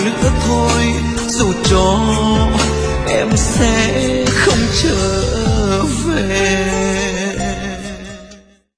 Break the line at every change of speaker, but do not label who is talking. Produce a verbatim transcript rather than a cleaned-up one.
nữa thôi, dù cho em sẽ không trở về.